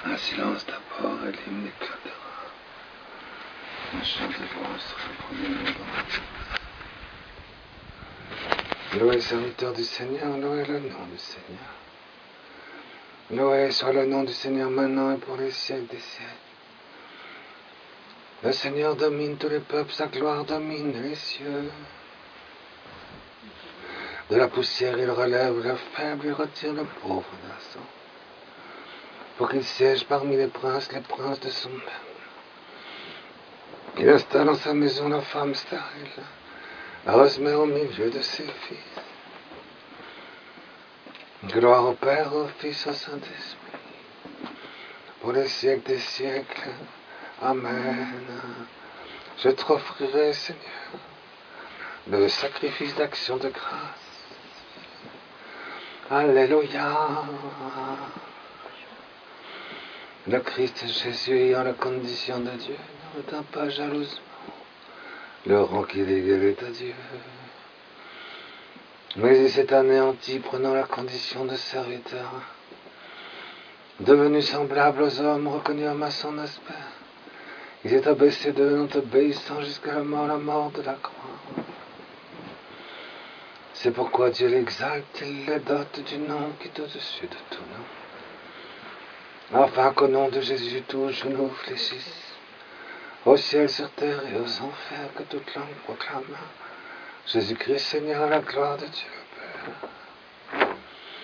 Un silence d'abord et l'hymne éclatera. Un chant de louange sur le premier moment. Loué serviteur du Seigneur, loué le nom du Seigneur. Loué soit le nom du Seigneur maintenant et pour les siècles des siècles. Le Seigneur domine tous les peuples, sa gloire domine les cieux. De la poussière il relève le faible et retire le pauvre de la sang. Pour qu'il siège parmi les princes de son peuple. Il installe en sa maison la femme stérile, heureuse mère au milieu de ses fils. Gloire au Père, au Fils, au Saint-Esprit, pour les siècles des siècles. Amen. Je t'offrirai, Seigneur, le sacrifice d'action de grâce. Alléluia. Le Christ Jésus ayant la condition de Dieu ne retint pas jalousement le rang qu'il égalait à Dieu. Mais il s'est anéanti, prenant la condition de serviteur. Devenu semblable aux hommes, reconnu homme à son aspect, il s'est abaissé devenant obéissant jusqu'à la mort de la croix. C'est pourquoi Dieu l'exalte, il le dote du nom qui est au-dessus de tout nom. Afin qu'au nom de Jésus tout genou fléchisse, au ciel, sur terre et aux enfers, que toute langue proclame Jésus-Christ Seigneur à la gloire de Dieu le Père.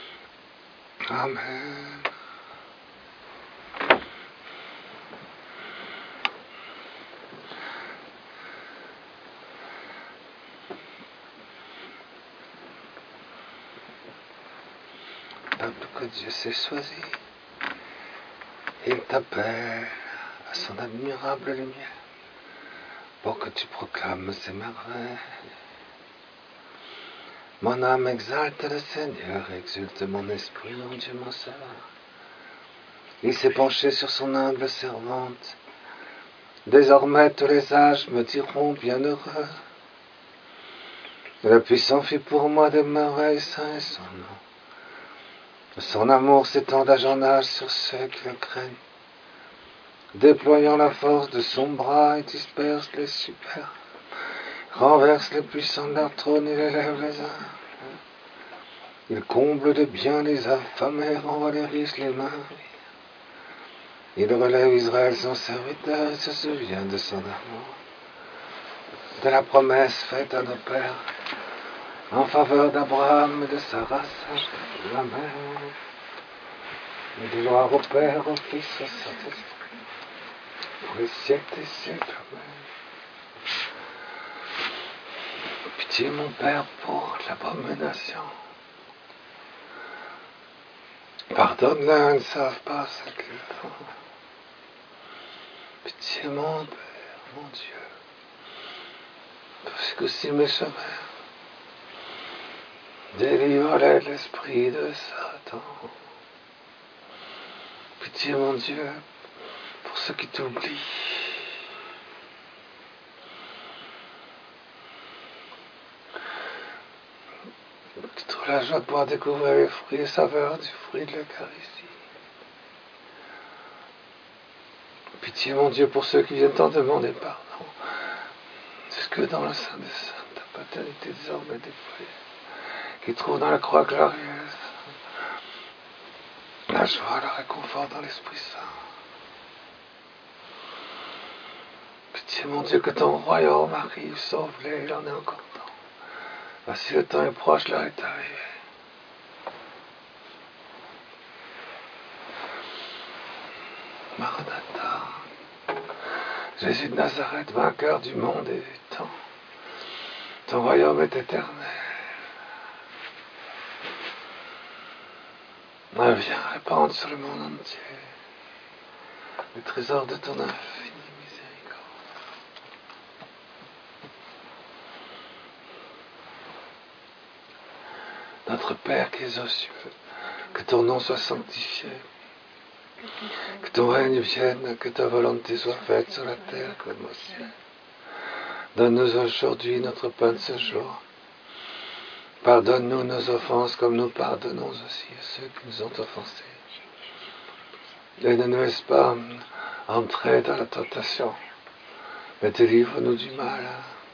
Amen. Peuple que Dieu s'est choisi, il t'appelle à son admirable lumière pour que tu proclames ses merveilles. Mon âme exalte le Seigneur, exulte mon esprit en Dieu mon sauveur. Il s'est penché sur son humble servante. Désormais tous les âges me diront bienheureux. Le puissant fit pour moi des merveilles, saint est son nom. Son amour s'étend d'âge en âge sur ceux qui le craignent. Déployant la force de son bras, il disperse les superbes, renverse les puissants de leur trône, il élève les humbles. Il comble de bien les affamés, renvoie les riches les mains. Il relève Israël son serviteur et se souvient de son amour, de la promesse faite à nos pères, en faveur d'Abraham et de sa race. Amen. Gloire au Père, au Fils, au Saint-Esprit, pour les siècles des siècles. Amen. Pitié, mon Père, pour l'abomination. Pardonne-leur, ils ne savent pas ce qu'ils font. Pitié, mon Père, mon Dieu, parce que si mes chemins délivre-les de l'esprit de Satan. Pitié, mon Dieu, pour ceux qui t'oublient. Tu trouves la joie de pouvoir découvrir les fruits et saveurs du fruit de l'Eucharistie. Pitié, mon Dieu, pour ceux qui viennent t'en demander pardon. Jusque dans le sein des saints, ta paternité désormais déployée, qui trouve dans la croix glorieuse la joie, le réconfort dans l'Esprit Saint. Pitié, mon Dieu, que ton royaume arrive, sauve-les, il en est encore temps. Voici le temps est proche, l'heure est arrivée. Maranatha, Jésus de Nazareth, vainqueur du monde et du temps. Ton royaume est éternel. Viens répandre sur le monde entier les trésors de ton infinie miséricorde. Notre Père qui es aux cieux, que ton nom soit sanctifié, que ton règne vienne, que ta volonté soit faite sur la terre comme au ciel. Donne-nous aujourd'hui notre pain de ce jour. Pardonne-nous nos offenses comme nous pardonnons aussi à ceux qui nous ont offensés. et ne nous laisse pas entrer dans la tentation, mais délivre-nous du mal.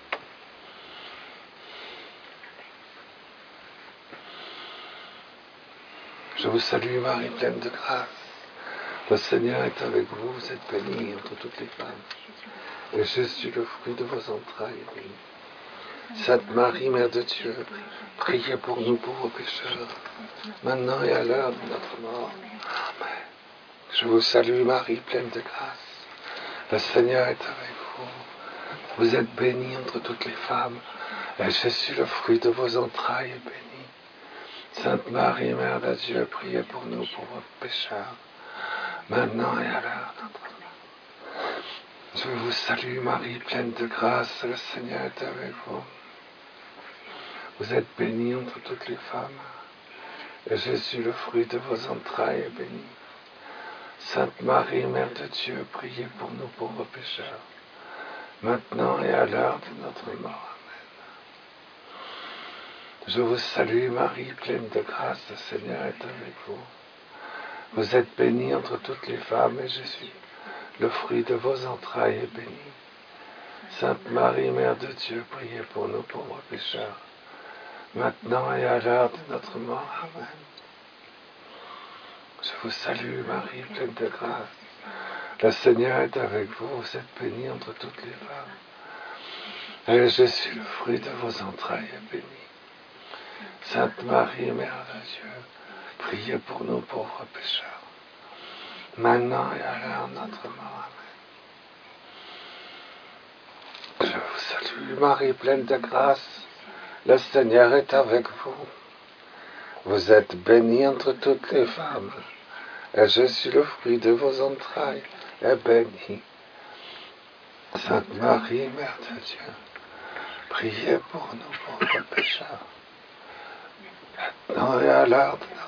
Je vous salue Marie, pleine de grâce. Le Seigneur est avec vous, vous êtes bénie entre toutes les femmes. Et Jésus, le fruit de vos entrailles, est béni. Sainte Marie, Mère de Dieu, priez pour nous pauvres pécheurs, maintenant et à l'heure de notre mort. Amen. Je vous salue Marie, pleine de grâce. Le Seigneur est avec vous. Vous êtes bénie entre toutes les femmes. Et Jésus, le fruit de vos entrailles, est béni. Sainte Marie, Mère de Dieu, priez pour nous pauvres pécheurs, maintenant et à l'heure de notre mort. Je vous salue Marie, pleine de grâce, le Seigneur est avec vous. Vous êtes bénie entre toutes les femmes, et Jésus, le fruit de vos entrailles, est béni. Sainte Marie, Mère de Dieu, priez pour nous pauvres pécheurs, maintenant et à l'heure de notre mort. Amen. Je vous salue Marie, pleine de grâce, le Seigneur est avec vous. Vous êtes bénie entre toutes les femmes, et Jésus, le fruit de vos entrailles, est béni. Sainte Marie, Mère de Dieu, priez pour nous pauvres pécheurs, maintenant et à l'heure de notre mort. Amen. Je vous salue Marie, pleine de grâce. Le Seigneur est avec vous, vous êtes bénie entre toutes les femmes. Et Jésus, le fruit de vos entrailles, est béni. Sainte Marie, Mère de Dieu, priez pour nous pauvres pécheurs, maintenant et à l'heure de notre mort. Amen. Je vous salue Marie, pleine de grâce. Le Seigneur est avec vous. Vous êtes bénie entre toutes les femmes. Et Jésus, le fruit de vos entrailles, est béni. Sainte Marie, Mère de Dieu, priez pour nous pauvres pécheurs, maintenant et à l'heure de